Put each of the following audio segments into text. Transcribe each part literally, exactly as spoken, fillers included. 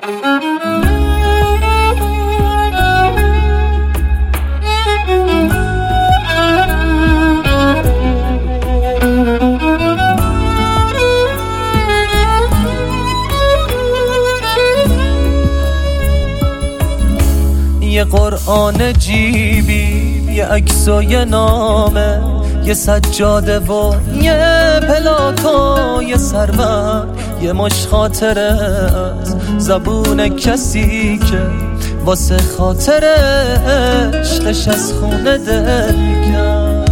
یه قرآن جیبی، یه عکس و یه نامه، یه سجاده و یه پلاکا، یه سرور، یه مش خاطره از زبون کسی که واسه خاطر عشقش از خونه دل کرد.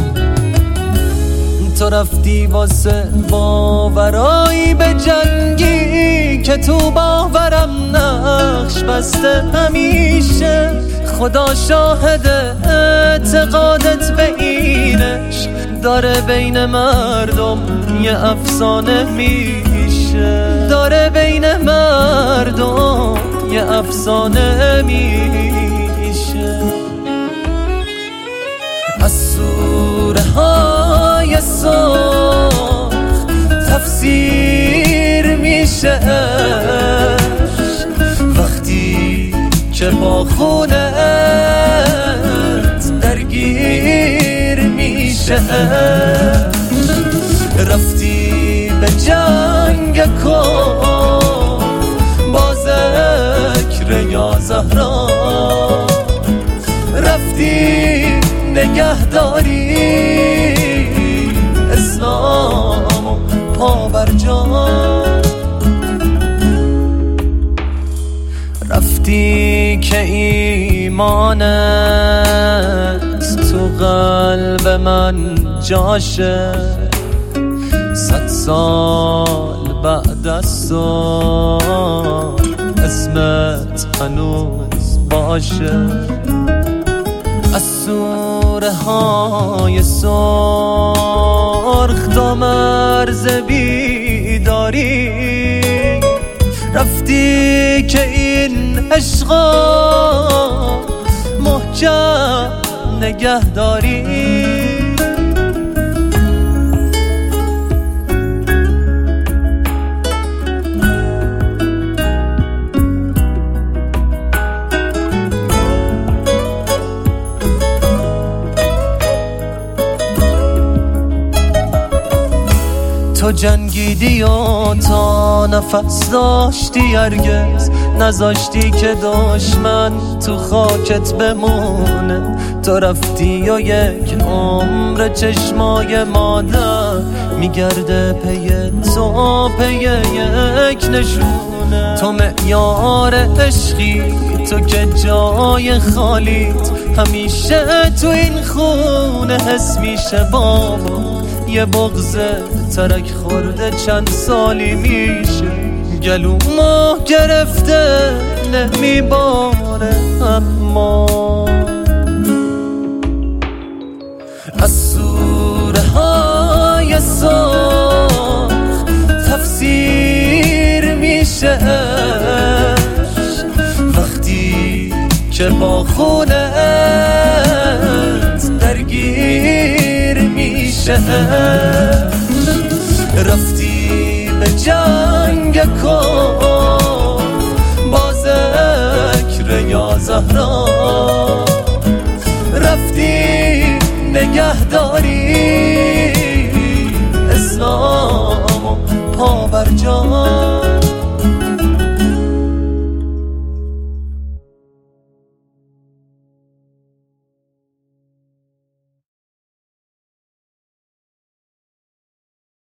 تو رفتی واسه باورایی به جنگی که تو باورم نقش بسته همیشه. خدا شاهد اعتقادت به اینش داره بین مردم یه افسانه میشه، داره بین مردم یه افسانه میشه. از سوره های سرخ تفسیر میشه وقتی که با خونت درگیر میشه. رفتی به جنگ کن با ذکر یا زهرا، رفتی نگهداری اسلام و پابرجان، رفتی که ایمانت تو قلب من جاشه. صد سال بعد از تو اسمت هنوز باشه. از سوره های سرخ تا مرز بیداری، رفتی که این عشقا محکم نگهداری. تو جنگیدی و تا نفس داشتی، هرگز نذاشتی که دشمن تو خاکت بمونه. تو رفتی و یک عمر چشمای مادر میگرده پی تو، پی یک نشونه. تو معیار عشقی، تو که جای خالیت همیشه تو این خونه حس میشه. بابا یه بغض ترک خورده چند سالی میشه، گلومو گرفته نمیباره اما. از سوره های سرخ تفسیر میشه وقتی که با خونت درگیر میشه. رفتی به جنگ کن با ذکر یا زهرا، رفتی نگهداری اسلام و پابرجان.